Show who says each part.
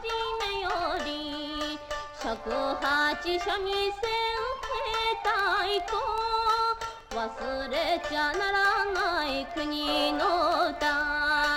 Speaker 1: めより尺八三味線兵太鼓忘れちゃならない国の歌